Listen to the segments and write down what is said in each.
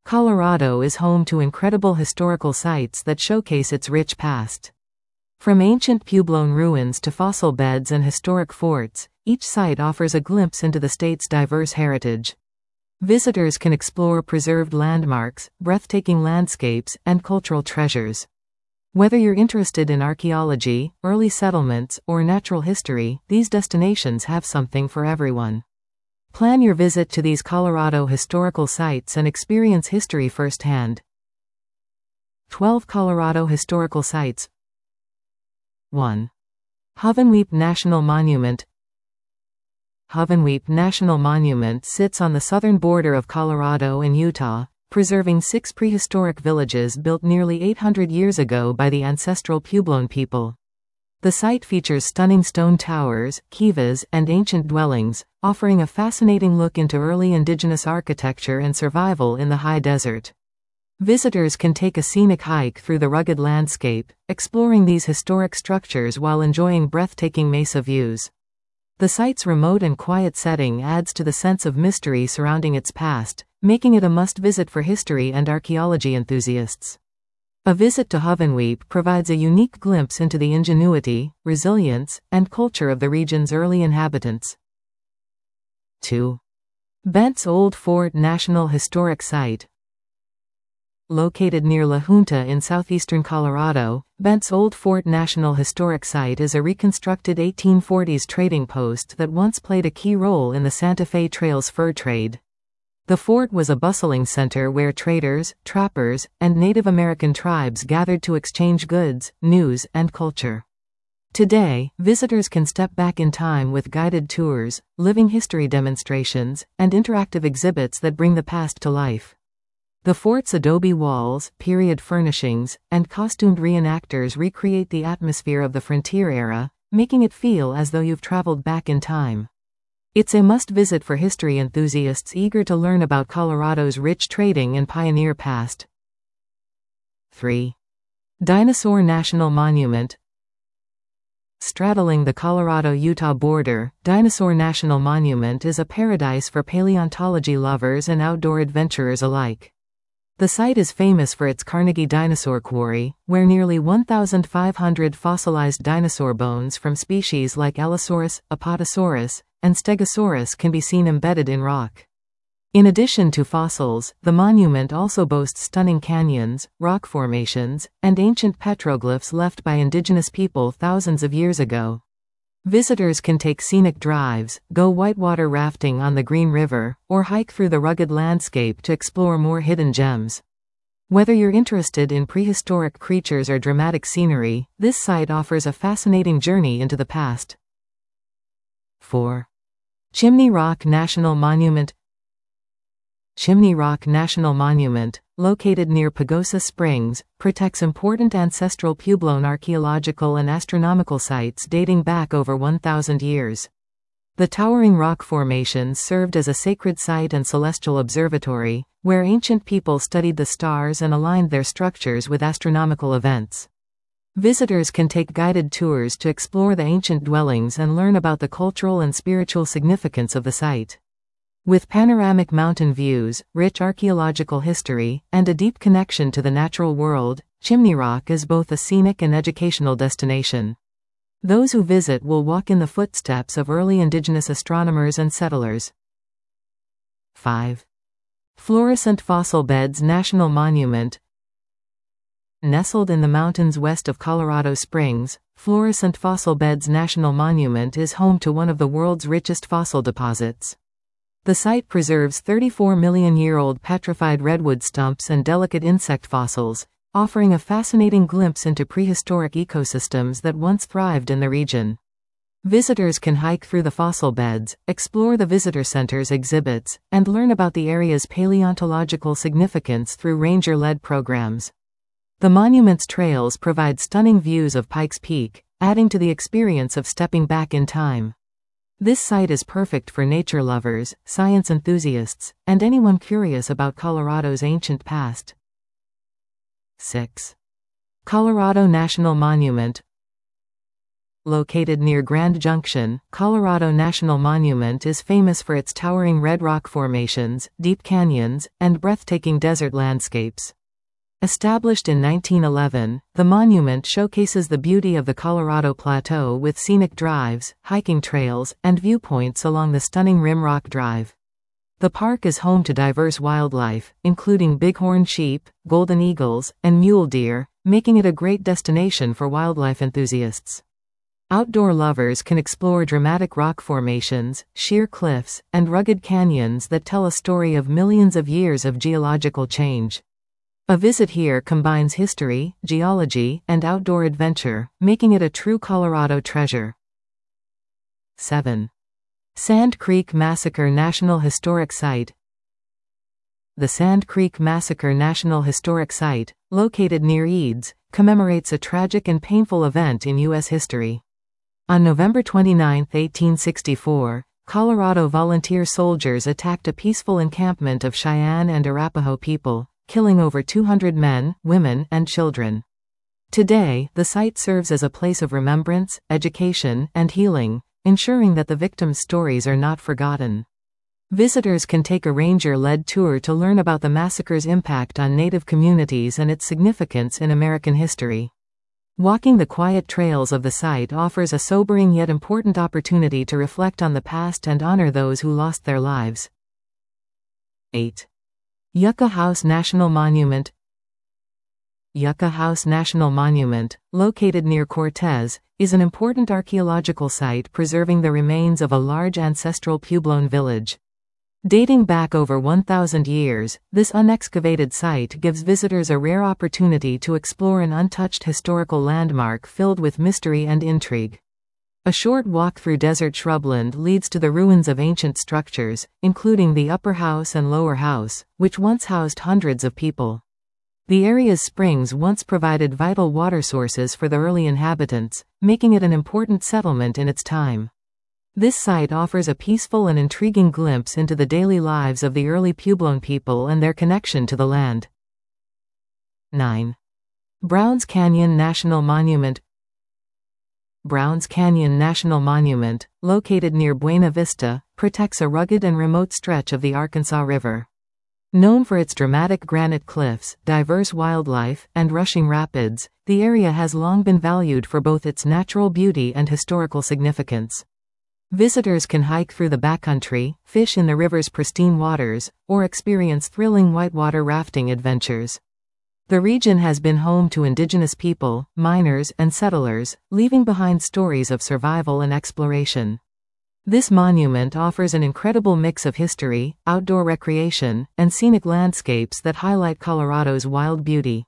Colorado is home to incredible historical sites that showcase its rich past. From ancient Puebloan ruins to fossil beds and historic forts, each site offers a glimpse into the state's diverse heritage. Visitors can explore preserved landmarks, breathtaking landscapes, and cultural treasures. Whether you're interested in archaeology, early settlements, or natural history, these destinations have something for everyone. Plan your visit to these Colorado historical sites and experience history firsthand. 12 Colorado historical sites. 1. Hovenweep National Monument. Hovenweep National Monument sits on the southern border of Colorado and Utah, preserving 6 prehistoric villages built nearly 800 years ago by the ancestral Puebloan people. The site features stunning stone towers, kivas, and ancient dwellings, offering a fascinating look into early indigenous architecture and survival in the high desert. Visitors can take a scenic hike through the rugged landscape, exploring these historic structures while enjoying breathtaking mesa views. The site's remote and quiet setting adds to the sense of mystery surrounding its past, making it a must-visit for history and archaeology enthusiasts. A visit to Hovenweep provides a unique glimpse into the ingenuity, resilience, and culture of the region's early inhabitants. 2. Bent's Old Fort National Historic Site. Located near La Junta in southeastern Colorado, Bent's Old Fort National Historic Site is a reconstructed 1840s trading post that once played a key role in the Santa Fe Trail's fur trade. The fort was a bustling center where traders, trappers, and Native American tribes gathered to exchange goods, news, and culture. Today, visitors can step back in time with guided tours, living history demonstrations, and interactive exhibits that bring the past to life. The fort's adobe walls, period furnishings, and costumed reenactors recreate the atmosphere of the frontier era, making it feel as though you've traveled back in time. It's a must-visit for history enthusiasts eager to learn about Colorado's rich trading and pioneer past. 3. Dinosaur National Monument. Straddling the Colorado-Utah border, Dinosaur National Monument is a paradise for paleontology lovers and outdoor adventurers alike. The site is famous for its Carnegie Dinosaur Quarry, where nearly 1,500 fossilized dinosaur bones from species like Allosaurus, Apatosaurus, and Stegosaurus can be seen embedded in rock. In addition to fossils, the monument also boasts stunning canyons, rock formations, and ancient petroglyphs left by indigenous people thousands of years ago. Visitors can take scenic drives, go whitewater rafting on the Green River, or hike through the rugged landscape to explore more hidden gems. Whether you're interested in prehistoric creatures or dramatic scenery, this site offers a fascinating journey into the past. 4. Chimney Rock National Monument. Chimney Rock National Monument, located near Pagosa Springs, protects important ancestral Puebloan archaeological and astronomical sites dating back over 1,000 years. The towering rock formations served as a sacred site and celestial observatory, where ancient people studied the stars and aligned their structures with astronomical events. Visitors can take guided tours to explore the ancient dwellings and learn about the cultural and spiritual significance of the site. With panoramic mountain views, rich archaeological history, and a deep connection to the natural world, Chimney Rock is both a scenic and educational destination. Those who visit will walk in the footsteps of early indigenous astronomers and settlers. 5. Florescent Fossil Beds National Monument. Nestled in the mountains west of Colorado Springs, Florescent Fossil Beds National Monument is home to one of the world's richest fossil deposits. The site preserves 34-million-year-old petrified redwood stumps and delicate insect fossils, offering a fascinating glimpse into prehistoric ecosystems that once thrived in the region. Visitors can hike through the fossil beds, explore the visitor center's exhibits, and learn about the area's paleontological significance through ranger-led programs. The monument's trails provide stunning views of Pikes Peak, adding to the experience of stepping back in time. This site is perfect for nature lovers, science enthusiasts, and anyone curious about Colorado's ancient past. 6. Colorado National Monument. located near Grand Junction, Colorado National Monument is famous for its towering red rock formations, deep canyons, and breathtaking desert landscapes. Established in 1911, the monument showcases the beauty of the Colorado Plateau with scenic drives, hiking trails, and viewpoints along the stunning Rimrock Drive. The park is home to diverse wildlife, including bighorn sheep, golden eagles, and mule deer, making it a great destination for wildlife enthusiasts. Outdoor lovers can explore dramatic rock formations, sheer cliffs, and rugged canyons that tell a story of millions of years of geological change. A visit here combines history, geology, and outdoor adventure, making it a true Colorado treasure. 7. Sand Creek Massacre National Historic Site. The Sand Creek Massacre National Historic Site, located near Eads, commemorates a tragic and painful event in U.S. history. On November 29, 1864, Colorado volunteer soldiers attacked a peaceful encampment of Cheyenne and Arapaho people, killing over 200 men, women, and children. Today, the site serves as a place of remembrance, education, and healing, ensuring that the victims' stories are not forgotten. Visitors can take a ranger-led tour to learn about the massacre's impact on Native communities and its significance in American history. Walking the quiet trails of the site offers a sobering yet important opportunity to reflect on the past and honor those who lost their lives. 8. Yucca House National Monument. Yucca House National Monument, located near Cortez, is an important archaeological site preserving the remains of a large ancestral Puebloan village. Dating back over 1,000 years, this unexcavated site gives visitors a rare opportunity to explore an untouched historical landmark filled with mystery and intrigue. A short walk through desert shrubland leads to the ruins of ancient structures, including the Upper House and Lower House, which once housed hundreds of people. The area's springs once provided vital water sources for the early inhabitants, making it an important settlement in its time. This site offers a peaceful and intriguing glimpse into the daily lives of the early Puebloan people and their connection to the land. 9. Browns Canyon National Monument. Browns Canyon National Monument, located near Buena Vista, protects a rugged and remote stretch of the Arkansas River. Known for its dramatic granite cliffs, diverse wildlife, and rushing rapids, the area has long been valued for both its natural beauty and historical significance. Visitors can hike through the backcountry, fish in the river's pristine waters, or experience thrilling whitewater rafting adventures. The region has been home to indigenous people, miners, and settlers, leaving behind stories of survival and exploration. This monument offers an incredible mix of history, outdoor recreation, and scenic landscapes that highlight Colorado's wild beauty.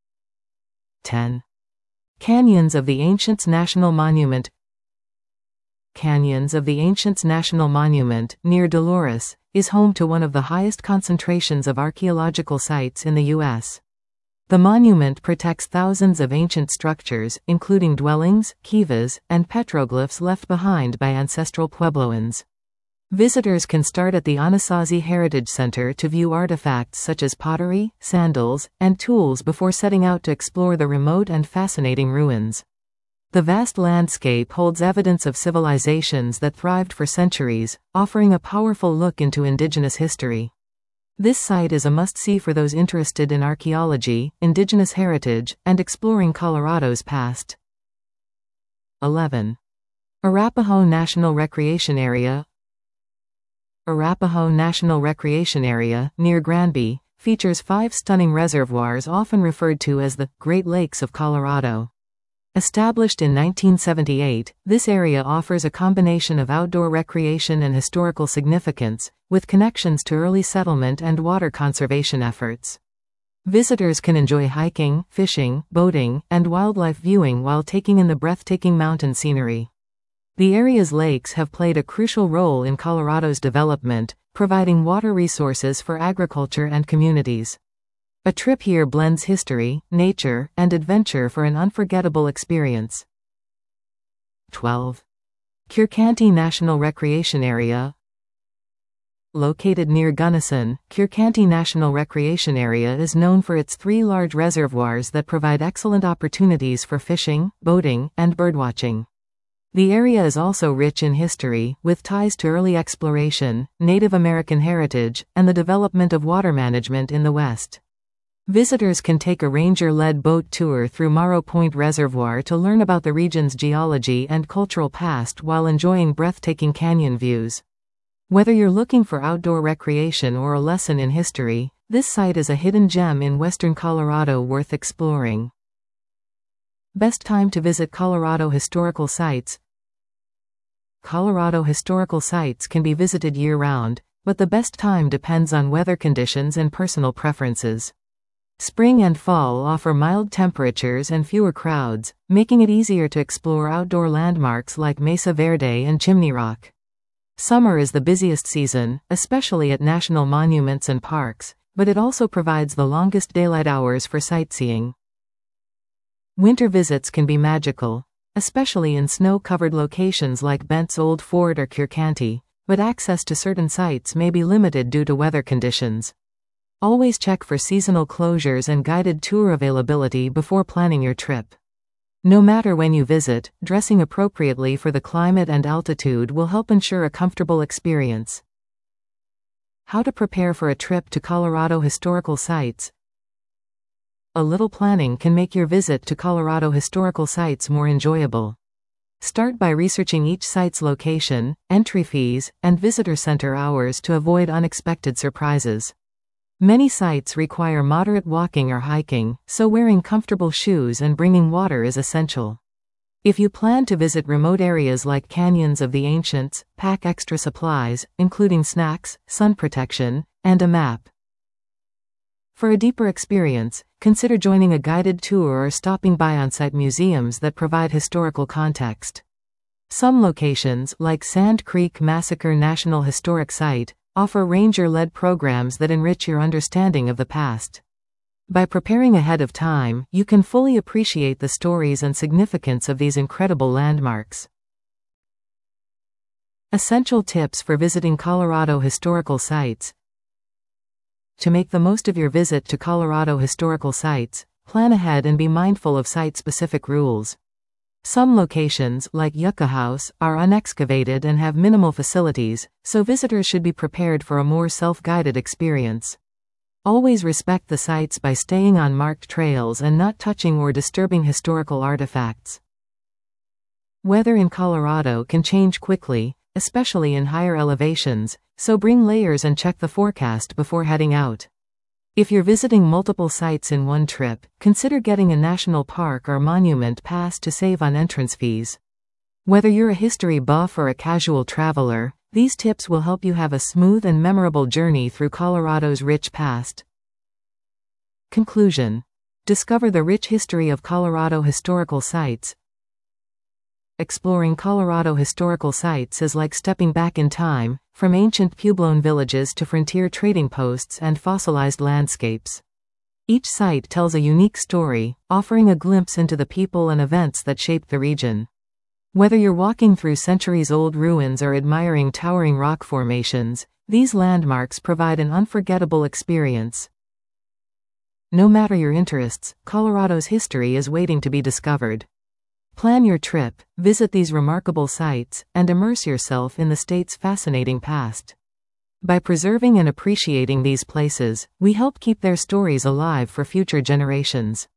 10. Canyons of the Ancients National Monument. Canyons of the Ancients National Monument, near Dolores, is home to one of the highest concentrations of archaeological sites in the U.S. The monument protects thousands of ancient structures, including dwellings, kivas, and petroglyphs left behind by ancestral Puebloans. Visitors can start at the Anasazi Heritage Center to view artifacts such as pottery, sandals, and tools before setting out to explore the remote and fascinating ruins. The vast landscape holds evidence of civilizations that thrived for centuries, offering a powerful look into indigenous history. This site is a must-see for those interested in archaeology, indigenous heritage, and exploring Colorado's past. 11. Arapaho National Recreation Area. Arapaho National Recreation Area, near Granby, features 5 stunning reservoirs often referred to as the Great Lakes of Colorado. Established in 1978, this area offers a combination of outdoor recreation and historical significance, with connections to early settlement and water conservation efforts. Visitors can enjoy hiking, fishing, boating, and wildlife viewing while taking in the breathtaking mountain scenery. The area's lakes have played a crucial role in Colorado's development, providing water resources for agriculture and communities. A trip here blends history, nature, and adventure for an unforgettable experience. 12. Curecanti National Recreation Area. Located near Gunnison, Curecanti National Recreation Area is known for its 3 large reservoirs that provide excellent opportunities for fishing, boating, and birdwatching. The area is also rich in history, with ties to early exploration, Native American heritage, and the development of water management in the West. Visitors can take a ranger-led boat tour through Morrow Point Reservoir to learn about the region's geology and cultural past while enjoying breathtaking canyon views. Whether you're looking for outdoor recreation or a lesson in history, this site is a hidden gem in western Colorado worth exploring. Best time to visit Colorado historical sites. Colorado historical sites can be visited year-round, but the best time depends on weather conditions and personal preferences. Spring and fall offer mild temperatures and fewer crowds, making it easier to explore outdoor landmarks like Mesa Verde and Chimney Rock. Summer is the busiest season, especially at national monuments and parks, but it also provides the longest daylight hours for sightseeing. Winter visits can be magical, especially in snow-covered locations like Bent's Old Fort or Kirkanty, but access to certain sites may be limited due to weather conditions. Always check for seasonal closures and guided tour availability before planning your trip. No matter when you visit, dressing appropriately for the climate and altitude will help ensure a comfortable experience. How to prepare for a trip to Colorado historical sites. A little planning can make your visit to Colorado historical sites more enjoyable. Start by researching each site's location, entry fees, and visitor center hours to avoid unexpected surprises. Many sites require moderate walking or hiking, so wearing comfortable shoes and bringing water is essential. If you plan to visit remote areas like Canyons of the Ancients, pack extra supplies, including snacks, sun protection, and a map. For a deeper experience, consider joining a guided tour or stopping by on-site museums that provide historical context. Some locations, like Sand Creek Massacre National Historic Site, offer ranger-led programs that enrich your understanding of the past. By preparing ahead of time, you can fully appreciate the stories and significance of these incredible landmarks. Essential tips for visiting Colorado historical sites. To make the most of your visit to Colorado historical sites, plan ahead and be mindful of site-specific rules. Some locations, like Yucca House, are unexcavated and have minimal facilities, so visitors should be prepared for a more self-guided experience. Always respect the sites by staying on marked trails and not touching or disturbing historical artifacts. Weather in Colorado can change quickly, especially in higher elevations, so bring layers and check the forecast before heading out. If you're visiting multiple sites in one trip, consider getting a national park or monument pass to save on entrance fees. Whether you're a history buff or a casual traveler, these tips will help you have a smooth and memorable journey through Colorado's rich past. Conclusion. Discover the rich history of Colorado historical sites. Exploring Colorado historical sites is like stepping back in time, from ancient Puebloan villages to frontier trading posts and fossilized landscapes. Each site tells a unique story, offering a glimpse into the people and events that shaped the region. Whether you're walking through centuries-old ruins or admiring towering rock formations, these landmarks provide an unforgettable experience. No matter your interests, Colorado's history is waiting to be discovered. Plan your trip, visit these remarkable sites, and immerse yourself in the state's fascinating past. By preserving and appreciating these places, we help keep their stories alive for future generations.